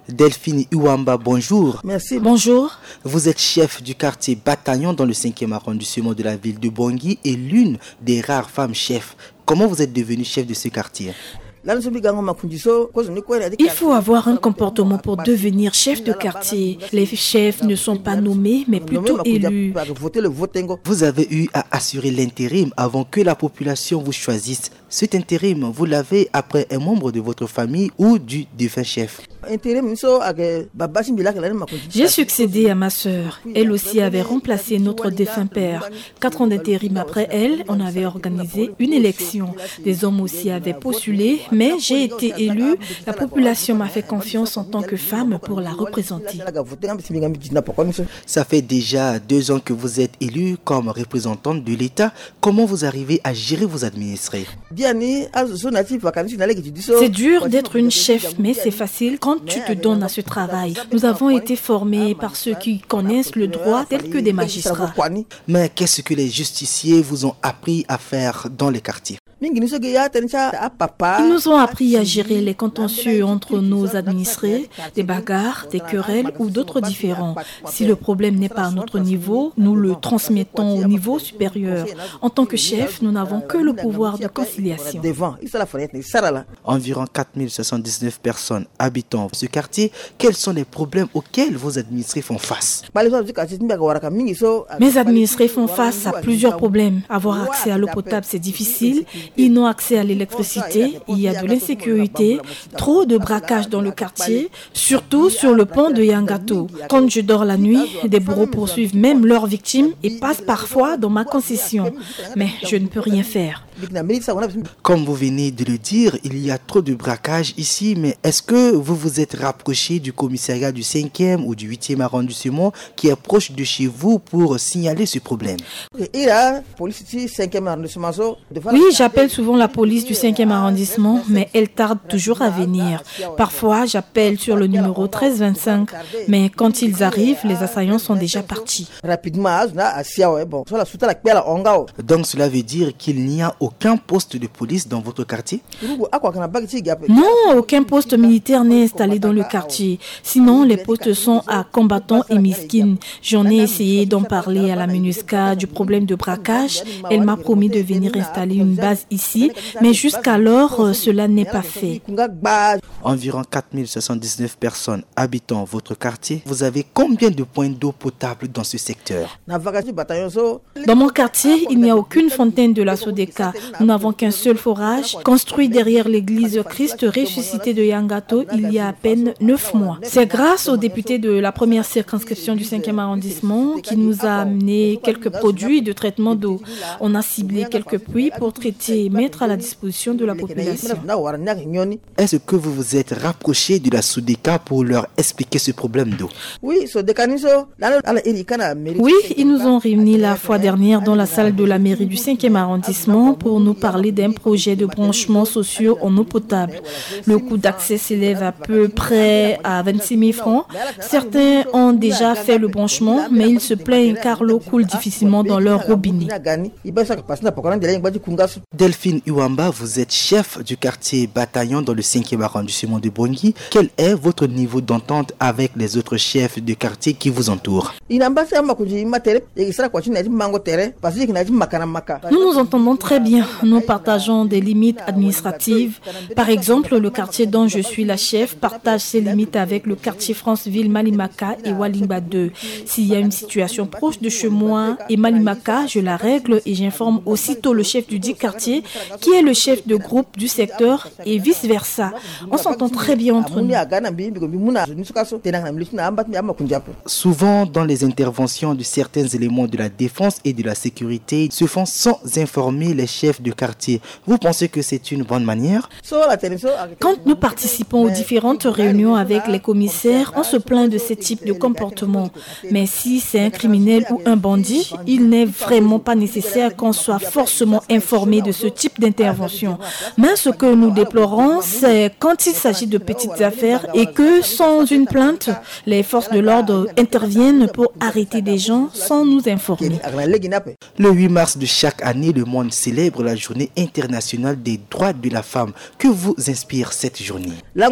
Delphine Iwamba, bonjour. Merci. Bonjour. Vous êtes chef du quartier Bataillon dans le 5e arrondissement de la ville de Bangui et l'une des rares femmes chefs. Comment vous êtes devenue chef de ce quartier? Il faut avoir un comportement pour devenir chef de quartier. Les chefs ne sont pas nommés, mais plutôt élus. Vous avez eu à assurer l'intérim avant que la population vous choisisse. Cet intérim, vous l'avez après un membre de votre famille ou du défunt chef? J'ai succédé à ma sœur. Elle aussi avait remplacé notre défunt père. 4 ans d'intérim après elle, on avait organisé une élection. Des hommes aussi avaient postulé, mais j'ai été élue. La population m'a fait confiance en tant que femme pour la représenter. Ça fait déjà 2 ans que vous êtes élue comme représentante de l'État. Comment vous arrivez à gérer vos administrés? C'est dur d'être une chef, mais c'est facile quand tu te donnes à ce travail. Nous avons été formés par ceux qui connaissent le droit tels que des magistrats. Mais qu'est-ce que les justiciers vous ont appris à faire dans les quartiers? Ils nous ont appris à gérer les contentieux entre nos administrés, des bagarres, des querelles ou d'autres différends. Si le problème n'est pas à notre niveau, nous le transmettons au niveau supérieur. En tant que chef, nous n'avons que le pouvoir de conciliation. Environ 4079 personnes habitant ce quartier. Quels sont les problèmes auxquels vos administrés font face? Mes administrés font face à plusieurs problèmes. Avoir accès à l'eau potable, c'est difficile. Ils n'ont accès à l'électricité, il y a de l'insécurité, trop de braquages dans le quartier, surtout sur le pont de Yangato. Quand je dors la nuit, des bourreaux poursuivent même leurs victimes et passent parfois dans ma concession. Mais je ne peux rien faire. Comme vous venez de le dire, il y a trop de braquages ici, mais est-ce que vous vous êtes rapproché du commissariat du 5e ou du 8e arrondissement qui est proche de chez vous pour signaler ce problème? Oui, j'appelle souvent la police du 5e arrondissement, mais elle tarde toujours à venir. Parfois, j'appelle sur le numéro 1325, mais quand ils arrivent, les assaillants sont déjà partis. Donc cela veut dire qu'il n'y a aucun poste de police dans votre quartier? Non, aucun poste militaire n'est installé dans le quartier. Sinon, les postes sont à Combattant et Miskine. J'en ai essayé d'en parler à la MINUSCA du problème de braquage. Elle m'a promis de venir installer une base ici, mais jusqu'alors, cela n'est pas fait. Environ 4079 personnes habitant votre quartier. Vous avez combien de points d'eau potable dans ce secteur? Dans mon quartier, il n'y a aucune fontaine de la Sodeka. Nous n'avons qu'un seul forage, construit derrière l'église Christ ressuscité de Yangato il y a à peine 9 mois. C'est grâce aux députés de la première circonscription du 5e arrondissement qui nous a amené quelques produits de traitement d'eau. On a ciblé quelques puits pour traiter et mettre à la disposition de la population. Est-ce que vous vous êtes rapproché de la Sodeka pour leur expliquer ce problème d'eau? Oui, ils nous ont réunis la fois dernière dans la salle de la mairie du 5e arrondissement pour nous parler d'un projet de branchement sociaux en eau potable. Le coût d'accès s'élève à peu près à 26 000 francs. Certains ont déjà fait le branchement, mais ils se plaignent car l'eau coule difficilement dans leur robinet. Delphine Iwamba, vous êtes chef du quartier Bataillon dans le 5e arrondissement de Bangui. Quel est votre niveau d'entente avec les autres chefs de quartier qui vous entourent? Nous nous entendons très bien. Nous partageons des limites administratives. Par exemple, le quartier dont je suis la chef partage ses limites avec le quartier Franceville, Malimaka et Walimba 2. S'il y a une situation proche de chez moi et Malimaka, je la règle et j'informe aussitôt le chef du dit quartier qui est le chef de groupe du secteur et vice-versa. On s'entend très bien entre nous. Souvent, dans les interventions de certains éléments de la défense et de la sécurité, se font sans informer les chefs de quartier. Vous pensez que c'est une bonne manière? Quand nous participons aux différentes réunions avec les commissaires, on se plaint de ce type de comportement. Mais si c'est un criminel ou un bandit, il n'est vraiment pas nécessaire qu'on soit forcément informé de ce ce type d'intervention. Mais ce que nous déplorons, c'est quand il s'agit de petites affaires et que, sans une plainte, les forces de l'ordre interviennent pour arrêter des gens sans nous informer. Le 8 mars de chaque année, le monde célèbre la journée internationale des droits de la femme. Que vous inspire cette journée?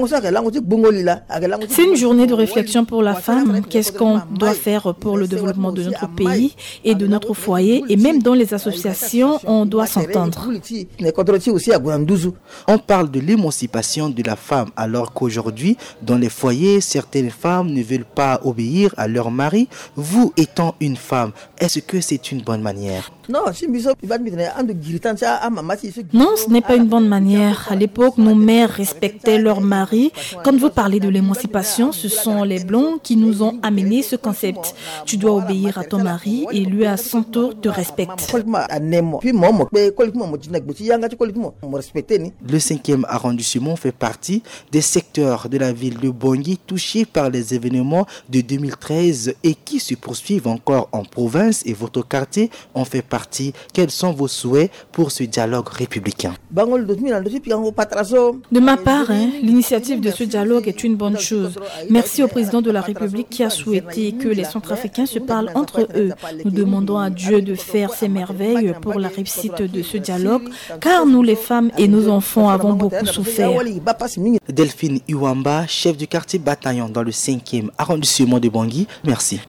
C'est une journée de réflexion pour la femme. Qu'est-ce qu'on doit faire pour le développement de notre pays et de notre foyer? Et même dans les associations, on doit s'entendre. On parle de l'émancipation de la femme alors qu'aujourd'hui, dans les foyers, certaines femmes ne veulent pas obéir à leur mari. Vous étant une femme, est-ce que c'est une bonne manière? Non, ce n'est pas une bonne manière. À l'époque, nos mères respectaient leur mari. Quand vous parlez de l'émancipation, ce sont les Blancs qui nous ont amené ce concept. Tu dois obéir à ton mari et lui à son tour te respecte. Le 5e arrondissement fait partie des secteurs de la ville de Bangui touchés par les événements de 2013 et qui se poursuivent encore en province, et votre quartier en fait partie. Quels sont vos souhaits pour ce dialogue républicain? De ma part, l'initiative de ce dialogue est une bonne chose. Merci au président de la République qui a souhaité que les Centrafricains se parlent entre eux. Nous demandons à Dieu de faire ses merveilles pour la réussite de ce dialogue, car nous les femmes et nos enfants avons beaucoup souffert. Delphine Iwamba, chef du quartier Bataillon dans le 5e arrondissement de Bangui, merci.